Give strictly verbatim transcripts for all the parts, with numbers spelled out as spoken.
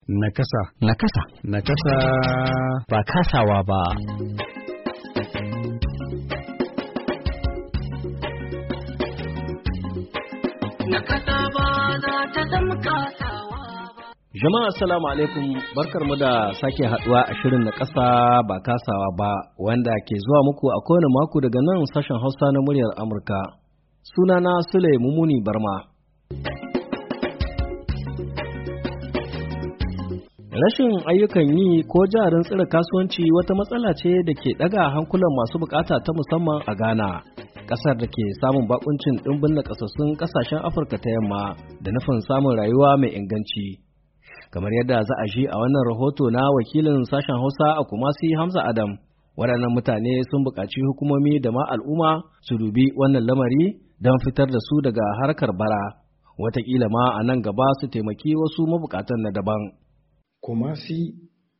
Nakasa. Nakasa. Nakasa. Ba kasawa ba. Nakasa ba za ta zama kasawa ba. Jama'a assalamu alaikum, barkarmu da sake haduwa a shirin Nakasa ba kasawa ba wanda ke zuwa muku a kowane mako daga nan sashen Hausa na muryar Amurka. Sunana Sule Mumuni Barma. Rashin ayyukan yi ko jarin tsira kasuwanci wata matsala ce da ke ɗaga hankulan masu bukata ta musamman a Ghana, ƙasar da ke samun bakuncin ɗimbin nakasassun ƙasashen Afirka ta yamma da nufin samun rayuwa mai inganci. Kamar yadda za a ji a wannan rahoto na wakilin sashen Hausa a Kumasi Hamza Adam, waɗannan mutane sun buƙaci hukumomi da ma al'umma su dubi wannan lamari don fitar da su daga harkar bara, wataƙila ma a nan gaba su taimaki wasu mabukatan na daban. Kumasi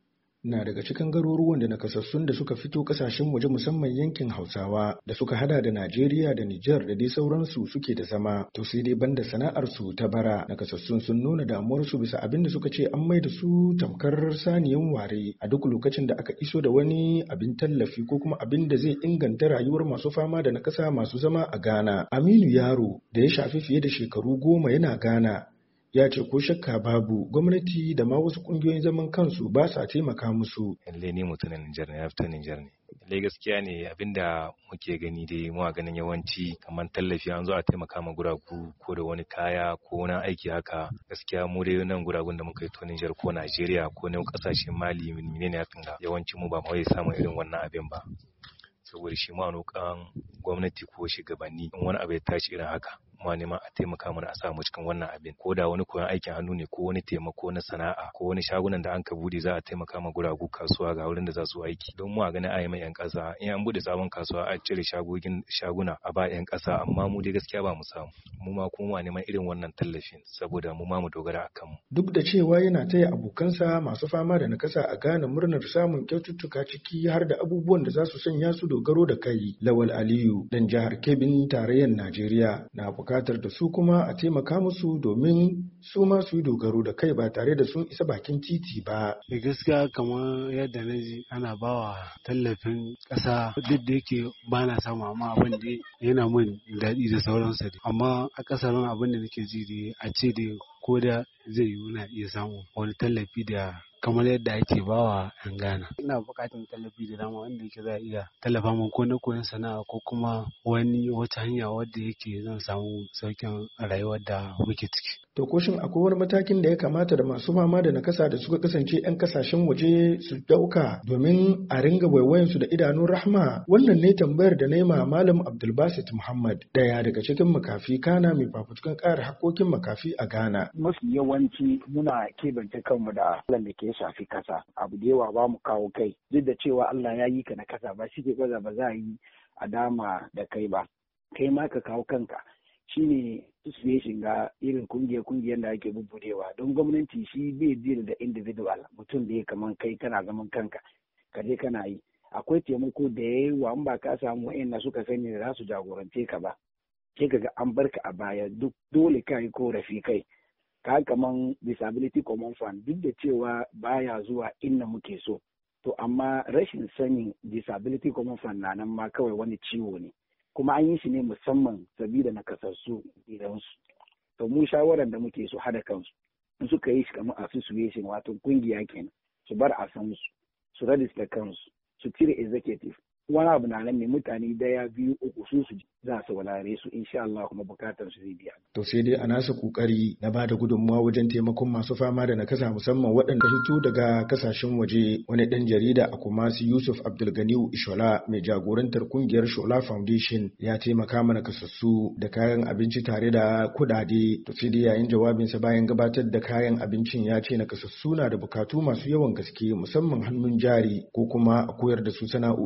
na daga cikin garuruwan da nakasassun da suka fito kasashen waje musamman yankin Hausawa da suka hada da Najeriya da Nijar da dai sauransu suke da zama. To sai dai banda sana'ar su ta bara, nakasassun sun nuna damuwar su bisa abin da suka ce an mai da su tamkar saniyan ware a duk lokacin da aka iso da wani abin tallafi ko kuma abin da zai inganta rayuwar masu fama da nakasa masu zama a Ghana. Aminu Yaro da ya shafi fiye da shekaru goma yana Ghana ya ce ko shakka babu gwamnati da ma wasu kungiyoyin zaman kansu ba sa taimaka musu. Lalle ne mutumin Nijar ne, ya fita Nijar ne. Lalle gaskiya ne abinda muke gani dai mu a ganin yawanci kamar tallafi an zo a taimaka ma guragu ko da wani kaya ko wani aiki haka. Gaskiya mu dai nan guragun da muka yi to Nijar ko Najeriya ko ne kasashen Mali menene hakan ga yawanci mu ba mu samun irin wannan abin ba. Saboda shi ma nukan gwamnati ko shugabanni in wani abu ya tashi irin haka ma neman a taimaka mana a samu cikin wannan abin, ko da wani koyon aikin hannu ne ko wani taimako na sana'a ko wani shagunan da an ka bude za a taimaka ma guragu kasuwa ga wurin da za su aiki don mu a ganin ayi mai yan kasa in an bude sabon kasuwa a cire shagogin shaguna a ba yan kasa, amma mu dai gaskiya ba mu samu, mu ma kuma neman irin wannan tallafin saboda mu ma mu dogara akan mu. Duk da cewa yana taya abokansa masu fama da nakasa a Ghana murnar samun kyaututtuka ciki har da abubuwan da za su sanya su dogaro da kai, Lawal Aliyu dan jihar Kebbi tarayyar Najeriya na bukatar da su kuma a taimaka musu domin su ma su yi dogaro da kai ba tare da sun isa bakin titi ba. Da gaskiya kamar yadda na ji ana bawa tallafin ƙasa duk da yake ba na samu, amma abin da yana min daɗi da sauransa, amma a ƙasarin abin da nake ji da a ce da ko da zai yi na iya samu wani tallafi da kamar yadda ake bawa yan Ghana. Ina buƙatar tallafi da dama wanda yake za a iya tallafa min ko na koyon sana'a ko kuma wani wata hanya wadda yake zan samu sauƙin rayuwar da muke ciki. To ko shin akwai wani matakin da ya kamata da masu fama da nakasa da suka kasance 'yan kasashen waje su dauka domin a ringa waiwayen su da idanun rahma? Wannan ne tambayar da na yi ma Malam Abdulbasit Muhammad, daya daga cikin makafi kana mai fafutukan ƙara haƙƙoƙin makafi a Ghana. Mafi yawanci muna kebance kanmu da Allah da ke shafi kasa. Abu da yawa ba mu kawo kai. Duk da cewa Allah ya yi ka na kasa ba shi ke gwaza ba za a yi a dama da kai ba. Kai ma ka kawo kanka. Shine situation ga irin kungiyar-kungiyar da ake bubbudewa, don gwamnati shi bai deal da individual mutum da ya kaman kai kana zaman kanka ka je kana yi. Akwai taimako da ya yi wa in ba ka samu wa'anda suka sani da za su jagorance ka ba, sai ka ga an barka a baya, duk dole ka yi korafi kai. Ka kaman disability common fund duk da cewa baya zuwa inda muke so, to amma rashin sanin disability common fund na nan ma kawai wani ciwo ne, kuma an yi shi ne musamman sabida nakasassu gidansu. To mu shawarar da muke so hada kansu in suka yi shi kamar association wato kungiya kenan, su bar a san su su register kansu su cire executive, wani abu na nan ne mutane daya biyu uku su su za su walare su insha Allah kuma bukatar su zai biya. To sai dai a nasa kokari na bada gudunmawa wajen taimakon masu fama da nakasa musamman waɗanda fito daga kasashen waje, wani ɗan jarida a Kumasi Yusuf Abdulganiyu Ishola mai jagorantar kungiyar Shola Foundation ya taimaka mana nakasassu da kayan abinci tare da kuɗaɗe. To sai dai yayin jawabinsa bayan gabatar da kayan abincin ya ce nakasassu na da bukatu masu yawan gaske musamman hannun jari ko kuma a koyar da su sana'o'in da zai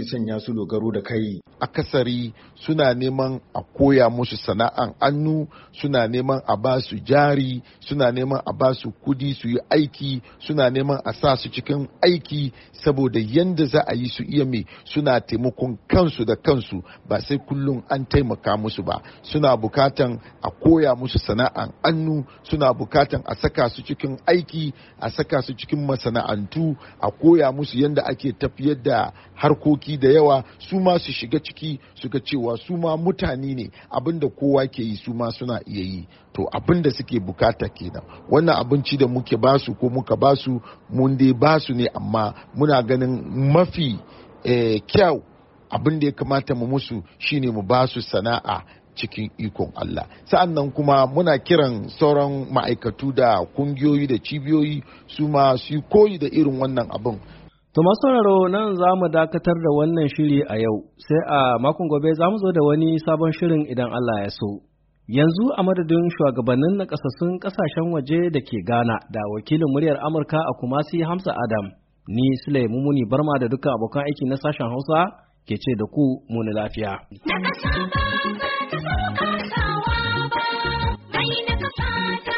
sanya su dogaro da kai. Akasari suna neman a koya musu sana'an hannu, suna neman a ba su jari, suna neman a ba su kudi su yi aiki, suna neman a sa su cikin aiki saboda yanda za a yi su iya mai suna taimakon kansu da kansu ba sai kullum an taimaka musu ba. Suna bukatan a koya musu sana'an hannu, suna bukatan a saka su cikin aiki, a saka su cikin masana'antu, a koya musu yanda ake tafiyar da harkoki da yawa, su ma su shiga ciki su ga cewa su ma mutane ne, abinda kowa ke yi su ma suna iya yi. To abinda suke bukata kenan. Wannan abinci da muke basu ko muka basu mun dai basu ne, amma muna ganin mafi eh, kyau abin da ya kamata mu musu shine mu basu sana'a cikin ikon Allah. Sa'an nan kuma muna kiran sauran ma'aikatu da kungiyoyi da cibiyoyi su ma su koyi da irin wannan abin. To masu sauraro nan za mu dakatar da wannan shiri a yau, sai a makon gobe za mu zo da wani sabon shirin idan Allah ya so. Yanzu a madadin shugabannin nakasassun kasashen waje da ke Ghana da wakilin muryar Amurka a Kumasi Hamza Adam, ni Sule Mumuni Barma da dukkan abokan aiki na sashen Hausa ke ce da ku muni lafiya. Na kasa ba za ta sauka sawa ba, bai na kasa